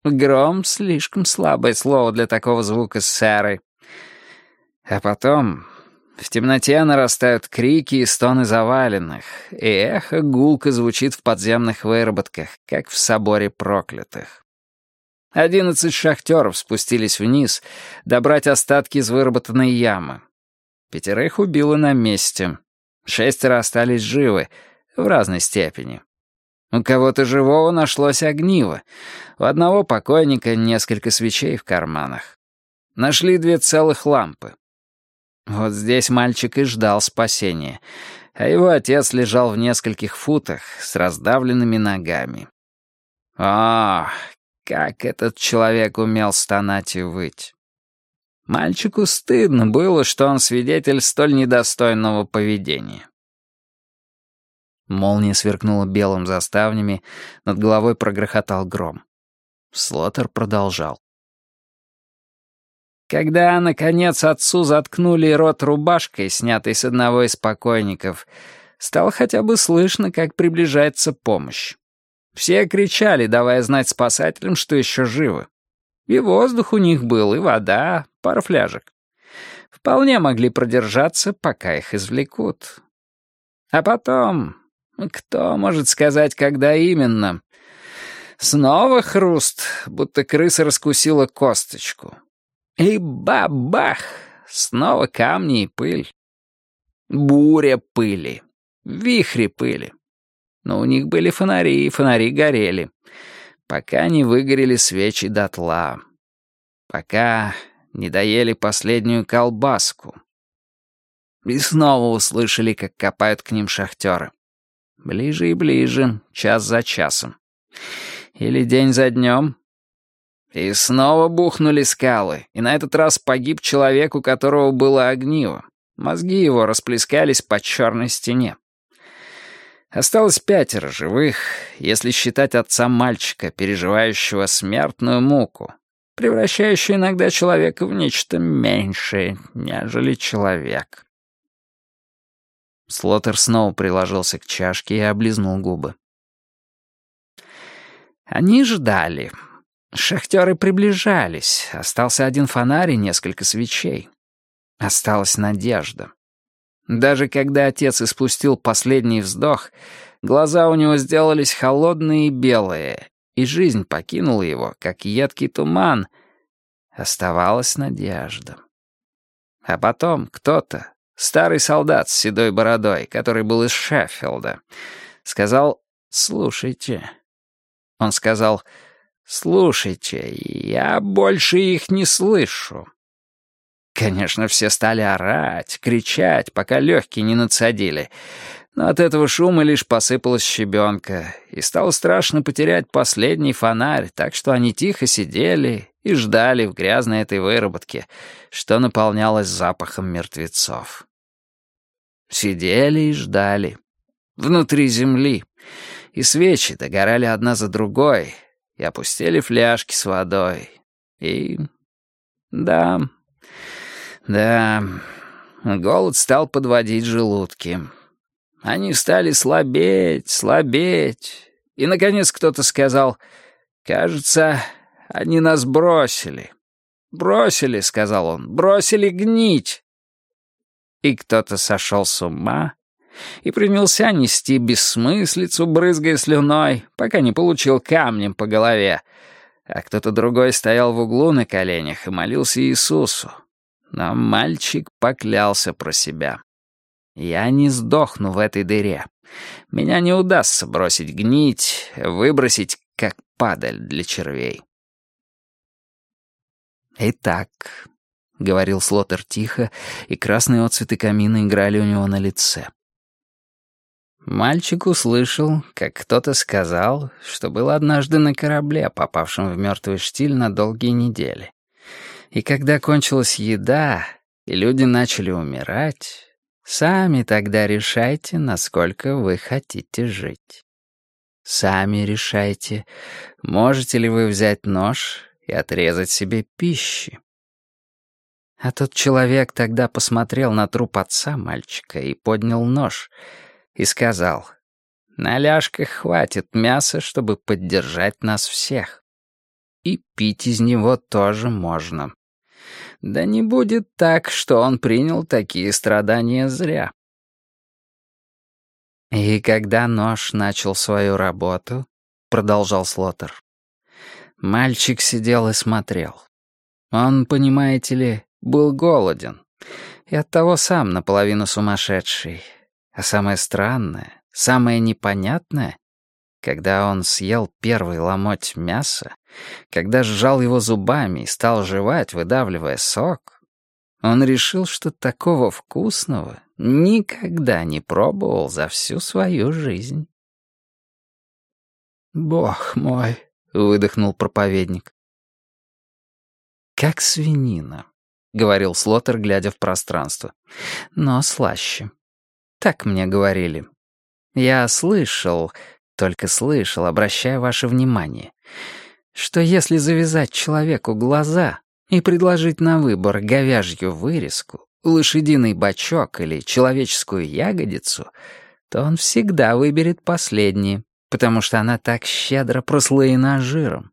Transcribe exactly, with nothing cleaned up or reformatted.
Гром — слишком слабое слово для такого звука, сэры. А потом в темноте нарастают крики и стоны заваленных, и эхо гулко звучит в подземных выработках, как в соборе проклятых. Одиннадцать шахтеров спустились вниз добрать остатки из выработанной ямы. Пятерых убило на месте. Шестеро остались живы, в разной степени. У кого-то живого нашлось огниво. У одного покойника несколько свечей в карманах. Нашли две целых лампы. Вот здесь мальчик и ждал спасения, а его отец лежал в нескольких футах с раздавленными ногами. О, как этот человек умел стонать и выть. Мальчику стыдно было, что он свидетель столь недостойного поведения. Молния сверкнула белым заставнями, над головой прогрохотал гром. Слоттер продолжал. Когда, наконец, отцу заткнули рот рубашкой, снятой с одного из покойников, стало хотя бы слышно, как приближается помощь. Все кричали, давая знать спасателям, что еще живы. И воздух у них был, и вода, пара фляжек. Вполне могли продержаться, пока их извлекут. А потом... Кто может сказать, когда именно? Снова хруст, будто крыса раскусила косточку. И бабах! Снова камни и пыль. Буря пыли. Вихри пыли. Но у них были фонари, и фонари горели. Пока не выгорели свечи дотла. Пока не доели последнюю колбаску. И снова услышали, как копают к ним шахтеры. Ближе и ближе, час за часом. Или день за днем. И снова бухнули скалы, и на этот раз погиб человек, у которого было огниво. Мозги его расплескались по черной стене. Осталось пятеро живых, если считать отца мальчика, переживающего смертную муку, превращающую иногда человека в нечто меньшее, нежели человек. Слоттер снова приложился к чашке и облизнул губы. Они ждали. Шахтеры приближались. Остался один фонарь и несколько свечей. Осталась надежда. Даже когда отец испустил последний вздох, глаза у него сделались холодные и белые, и жизнь покинула его, как едкий туман. Оставалась надежда. А потом кто-то, старый солдат с седой бородой, который был из Шеффилда, сказал «Слушайте». Он сказал «Слушайте, я больше их не слышу». Конечно, все стали орать, кричать, пока легкие не надсадили. Но от этого шума лишь посыпалась щебенка, и стало страшно потерять последний фонарь, так что они тихо сидели и ждали в грязной этой выработке, что наполнялось запахом мертвецов. Сидели и ждали. Внутри земли. И свечи догорали одна за другой, и опустили фляжки с водой. И... да... да... голод стал подводить желудки. Они стали слабеть, слабеть. И, наконец, кто-то сказал, «Кажется, они нас бросили». «Бросили», — сказал он, — «бросили гнить». И кто-то сошел с ума и принялся нести бессмыслицу, брызгая слюной, пока не получил камнем по голове. А кто-то другой стоял в углу на коленях и молился Иисусу. Но мальчик поклялся про себя. «Я не сдохну в этой дыре. Меня не удастся бросить гнить, выбросить, как падаль для червей». «Итак», — говорил Слоттер тихо, и красные отцветы камина играли у него на лице. Мальчик услышал, как кто-то сказал, что был однажды на корабле, попавшем в мертвый штиль на долгие недели. И когда кончилась еда, и люди начали умирать, сами тогда решайте, насколько вы хотите жить. Сами решайте, можете ли вы взять нож и отрезать себе пищи. А тот человек тогда посмотрел на труп отца мальчика и поднял нож, и сказал, «На ляжках хватит мяса, чтобы поддержать нас всех». и пить из него тоже можно. Да не будет так, что он принял такие страдания зря. «И когда нож начал свою работу, — продолжал Слоттер, — мальчик сидел и смотрел. Он, понимаете ли, был голоден, и оттого сам наполовину сумасшедший. А самое странное, самое непонятное, когда он съел первый ломоть мяса, когда сжал его зубами и стал жевать, выдавливая сок, он решил, что такого вкусного никогда не пробовал за всю свою жизнь». «Бог мой!» — выдохнул проповедник. «Как свинина», — говорил Слоттер, глядя в пространство, — «но слаще. Так мне говорили. Я слышал, только слышал, обращая ваше внимание, что если завязать человеку глаза и предложить на выбор говяжью вырезку, лошадиный бочок или человеческую ягодицу, то он всегда выберет последнее, потому что она так щедро прослоена жиром.